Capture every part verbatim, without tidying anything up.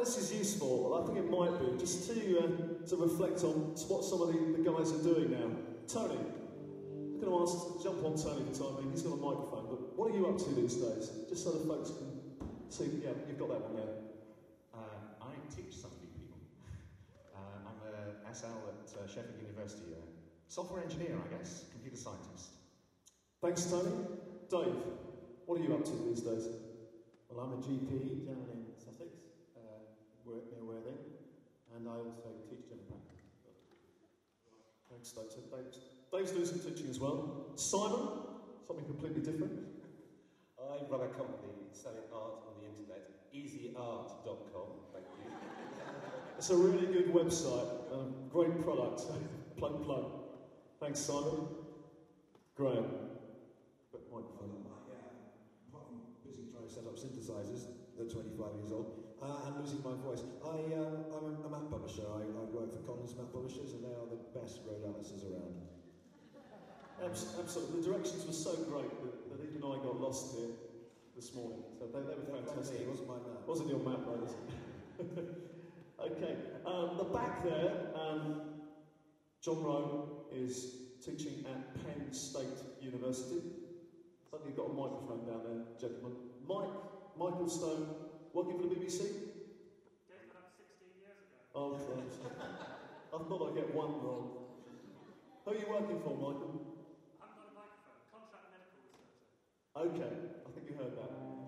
this is useful, well, I think it might be, just to, uh, to reflect on what some of the, the guys are doing now. Tony, I'm going to ask, jump on Tony for time being, he's got a microphone, but what are you up to these days? Just so the folks can see, yeah, you've got that one there. Uh, I teach some of you people. Uh, I'm a S L at uh, Sheffield University, uh, software engineer, I guess, computer scientist. Thanks, Tony. Dave, what are you up to these days? Well, I'm a G P down in Sussex, uh, near Worthing, and I also teach general practice. Thanks, Dave. So Dave's, Dave's doing some teaching as well. Simon, something completely different. I run a company selling art on the internet, easy art dot com. Thank you. It's a really good website, um, great product. Plug, plug. Thanks, Simon. Graham. But microphone. Apart from busy trying to set up synthesizers at twenty-five years old, uh, and losing my voice, I, um, I'm a, a map publisher. I, I work for Collins Map Publishers, and they are the best road atlases around. Absolutely. The directions were so great that, that even I got lost here this morning. So they, they were fantastic. It wasn't my map. Wasn't your map, though, was it? Okay. Um, the back there, um, John Rowe is teaching at Penn State University. Suddenly you've got a microphone down there, gentlemen. Mike, Michael Stone, working for the B B C? Gave that up sixteen years ago. Oh, Christ. I thought I'd get one wrong. Who are you working for, Michael? I haven't got a microphone. Contract medical researcher. Okay, I think you heard that.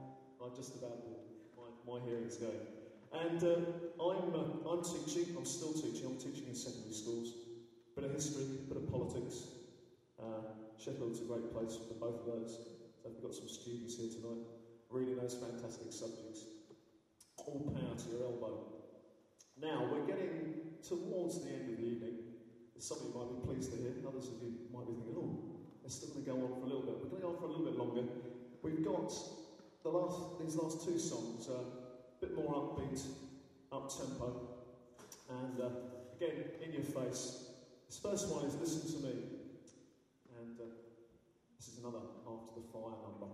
I just about did. My, my hearing's going. And uh, I'm, uh, I'm teaching, I'm still teaching, I'm teaching in secondary schools. Bit of history, bit of politics. Uh, Sheffield's a great place for both of those. So we've got some students here tonight reading those fantastic subjects. All power to your elbow. Now, we're getting towards the end of the evening. Some of you might be pleased to hear, others of you might be thinking, oh, they're still going to go on for a little bit. We're going to go on for a little bit longer. We've got the last, these last two songs, uh, a bit more upbeat, up-tempo, and uh, again, in your face. This first one is Listen to Me, and uh, this is another After the Fire number.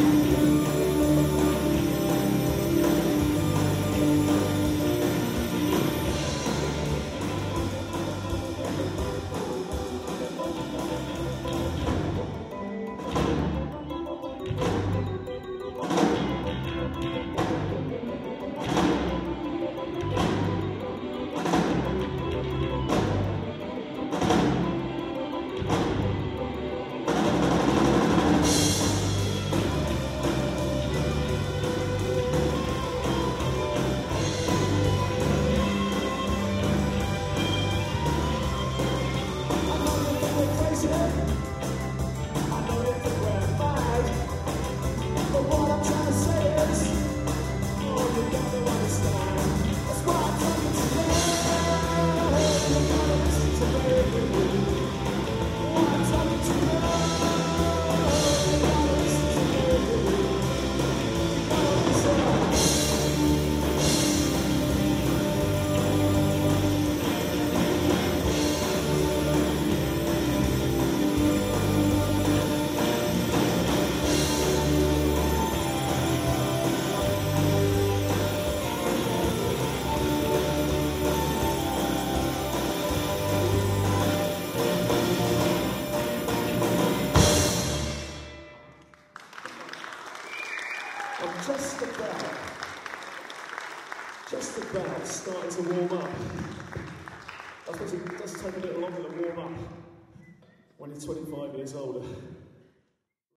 Thank you. I'm just about, just about starting to warm up. I suppose it does take a bit longer to warm up when you're twenty-five years older.